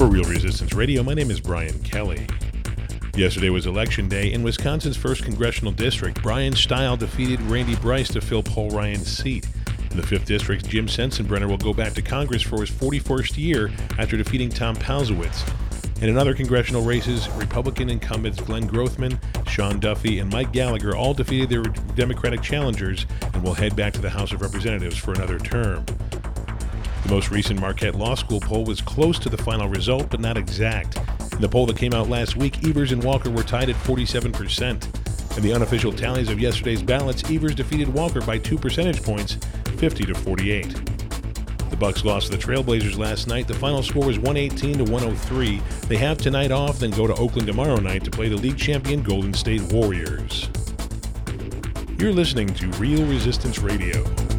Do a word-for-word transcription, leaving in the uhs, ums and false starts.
For Real Resistance Radio, my name is Brian Kelly. Yesterday was Election Day. In Wisconsin's first congressional district, Brian Steil defeated Randy Bryce to fill Paul Ryan's seat. In the fifth District, Jim Sensenbrenner will go back to Congress for his forty-first year after defeating Tom Pausewitz. And in other congressional races, Republican incumbents Glenn Grothman, Sean Duffy, and Mike Gallagher all defeated their Democratic challengers and will head back to the House of Representatives for another term. The most recent Marquette Law School poll was close to the final result, but not exact. In the poll that came out last week, Evers and Walker were tied at forty-seven percent. In the unofficial tallies of yesterday's ballots, Evers defeated Walker by two percentage points, fifty to forty-eight. The Bucks lost to the Trailblazers last night. The final score was one eighteen to one oh three. They have tonight off, then go to Oakland tomorrow night to play the league champion Golden State Warriors. You're listening to Real Resistance Radio.